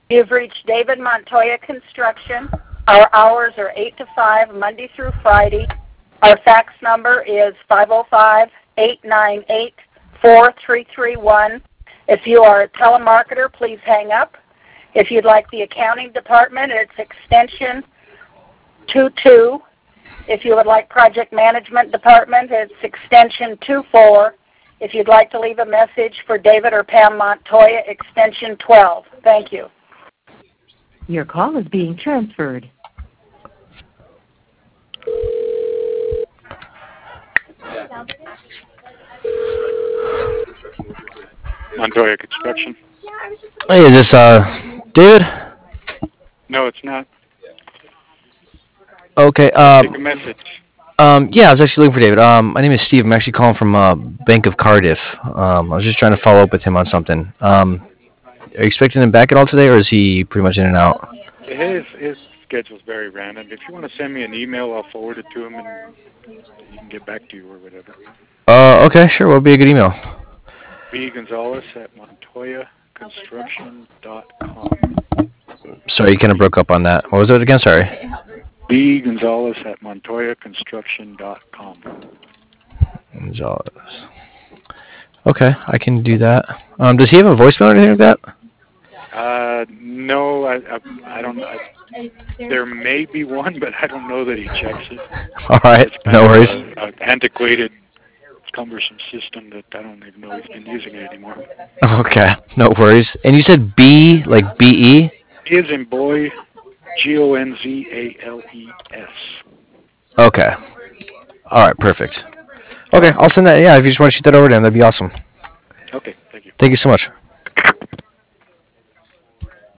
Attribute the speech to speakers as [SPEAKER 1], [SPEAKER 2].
[SPEAKER 1] You've reached David Montoya Construction. Our hours are 8 to 5, Monday through Friday. Our fax number is 505-898-4331. If you are a telemarketer, please hang up. If you'd like the accounting department, it's extension 22. If you would like project management department, it's extension 24. If you'd like to leave a message for David or Pam Montoya, extension 12. Thank you.
[SPEAKER 2] Your call is being transferred.
[SPEAKER 3] Montoya Construction.
[SPEAKER 4] Hey, is this David?
[SPEAKER 3] No, it's not.
[SPEAKER 4] Okay.
[SPEAKER 3] Take a message.
[SPEAKER 4] Yeah, I was actually looking for David. My name is Steve. I'm actually calling from Bank of Cardiff. I was just trying to follow up with him on something. Are you expecting him back at all today, or is he pretty much in and out?
[SPEAKER 3] His schedule's very random. If you want to send me an email, I'll forward it to him, and he can get back to you or whatever.
[SPEAKER 4] Okay, sure. What would be a good email?
[SPEAKER 3] bgonzalez@montoyaconstruction.com.
[SPEAKER 4] Sorry, you kind of broke up on that. What was it again? Sorry.
[SPEAKER 3] bgonzalez@montoyaconstruction.com.
[SPEAKER 4] Gonzalez. Okay, I can do that. Does he have a voicemail or anything like that?
[SPEAKER 3] No, I don't know. There may be one, but I don't know that he checks it.
[SPEAKER 4] All right, no worries.
[SPEAKER 3] An antiquated, cumbersome system that I don't even know he's been using it anymore.
[SPEAKER 4] Okay, no worries. And you said B, like B-E?
[SPEAKER 3] He is in boy, Gonzales.
[SPEAKER 4] Okay. All right, perfect. Okay, I'll send that. Yeah, if you just want to shoot that over to him, that'd be awesome.
[SPEAKER 3] Okay, thank you.
[SPEAKER 4] Thank you so much.